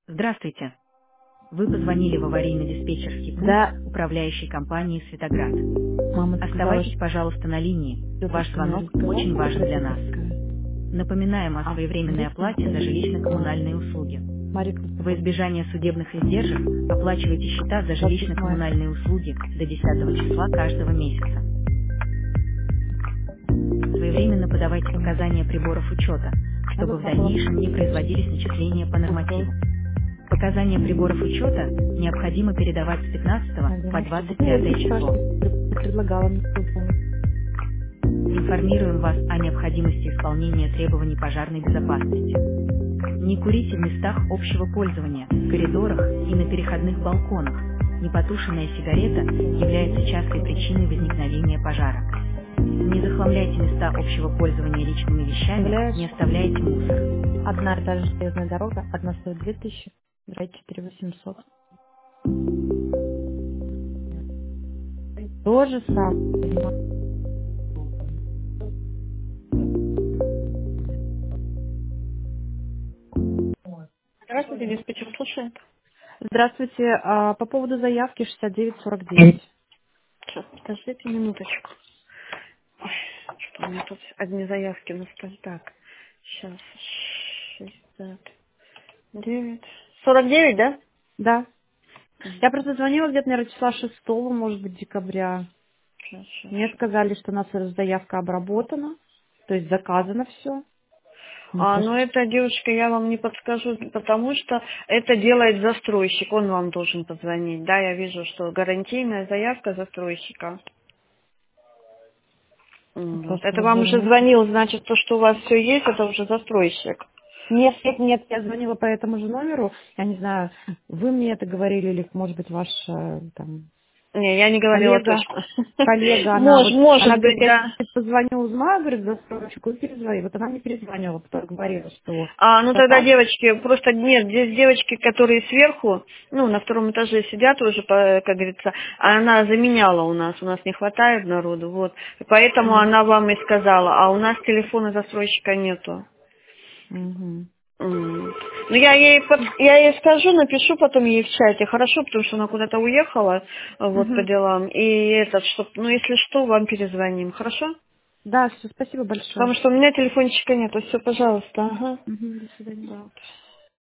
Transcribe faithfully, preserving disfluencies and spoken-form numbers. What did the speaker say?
Здравствуйте. Вы позвонили в аварийно-диспетчерский пункт Да, управляющей компании «Светоград». мама сказала, Оставайтесь, пожалуйста, на линии. что Ваш тетушка звонок Надя сказала, очень что важен для нас. красивая. Напоминаем о А своевременной здесь оплате за жилищно-коммунальные услуги. Марика Во избежание судебных издержек оплачивайте счета за двадцать седьмое. жилищно-коммунальные услуги до десятого числа каждого месяца. Своевременно подавайте показания приборов учета, Надо чтобы в было. дальнейшем не производились начисления по нормативу. Показания приборов учета необходимо передавать с пятнадцатого по двадцать пятое число. Предлагала мне выполнить. Информируем вас о необходимости исполнения требований пожарной безопасности. Не курите в местах общего пользования, в коридорах и на переходных балконах. Непотушенная сигарета является частой причиной возникновения пожара. Не захламляйте места общего пользования личными вещами, Представляешь? не оставляйте мусор. Одна и та же железная дорога, одна стоит две тысячи, другая четыре восемьсот. То же самое. Здравствуйте, диспетчер слушает. Здравствуйте. а, По поводу заявки шестьдесят девять сорок девять. Сейчас, подождите минуточку. Ой, что у меня тут одни заявки на столе. Так, сейчас. шестьдесят девять. сорок девять, да? Да. Я просто звонила где-то, наверное, числа шестого, может быть, декабря. Сейчас, сейчас. Мне сказали, что у нас заявка обработана, то есть заказано все. А, ну это, девушка, я вам не подскажу, потому что это делает застройщик, он вам должен позвонить. Да, я вижу, что гарантийная заявка застройщика. М, Вот. Просто Это вам уже звоню. звонил, значит, то, что у вас все есть, это уже застройщик. Нет, нет, нет, я звонила по этому же номеру. Я не знаю, вы мне это говорили или, может быть, ваш э, там Не, я не говорила коллега, точно. коллега, она Может, вот, она может говорит, быть, я да. сейчас позвоню, узнаю, говорит, застройщику и перезвоню. Вот она мне перезвонила, потом говорила, что А, ну тогда заказ. девочки, просто нет, здесь девочки, которые сверху, ну, на втором этаже сидят уже, по- как говорится, а она заменяла у нас, у нас не хватает народу, вот. И поэтому М, она вам и сказала, а у нас телефона застройщика нету. мгм. М. Ну, я ей, под- я ей скажу, напишу потом ей в чате, хорошо, потому что она куда-то уехала, вот, по Мгм. делам, и этот, чтоб, ну, если что, вам перезвоним, хорошо? Да, все, спасибо большое. Потому что у меня телефончика нету, все, пожалуйста, ага. Мгм, до свидания. Вот.